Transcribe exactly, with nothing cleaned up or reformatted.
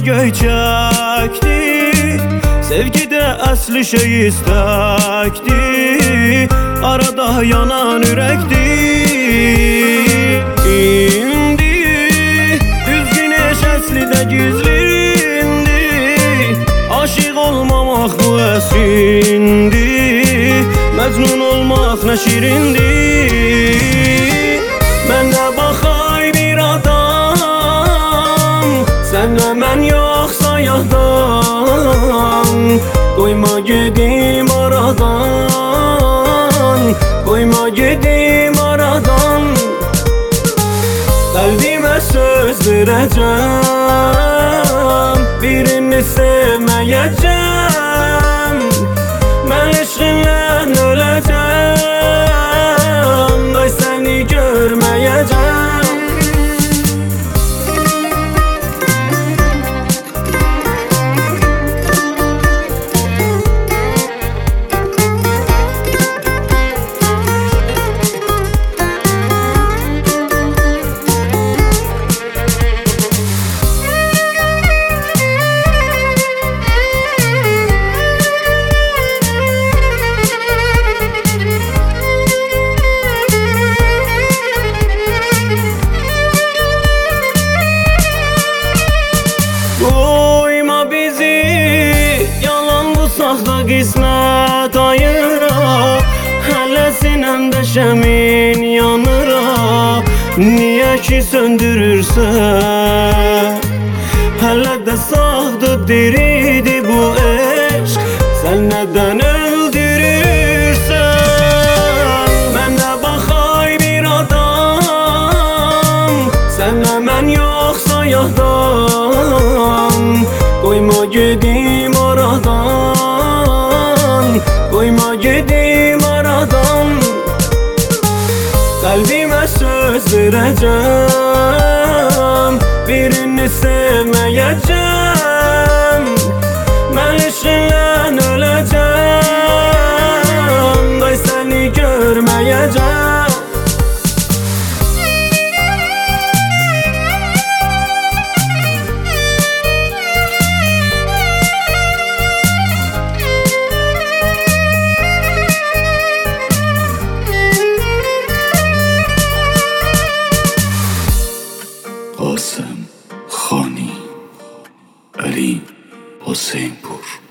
göy çəkdi, sevgidə əsli şey istəkdi, arada yanan ürəkdir. İndi düzgün eş əsli də gizlindi, aşıq olmamaq bu əsindir, məcnun olmaq nə şirindir. Mənə baxay bir adam, sənlə mən yoxsa yadam, qoyma gedim aradan, qoyma gedim aradan. Qəlbimə söz verəcəm, birini sevməyəcəm, mən eşqinlə öləcəm, ay səni görməyəcəm. Qoyma bizi yalan bu saxta qismət ayıra, hələ sinəmdə şəmin yanıra, niyə ki söndürürsən? Hələ də sağdır, diridir bu eşq, sən nədən öldürürsən? Mənə baxay bir adam, sənlə mən yoxsa yadam, qoyma gedim aradan, qoyma gedim aradan. Qəlbimə söz verəcəm, birini sevməyəcəm, mən eşqinlə öləcəm, ay səni görməyəcəm. قاسم خانی، علی حسین پور.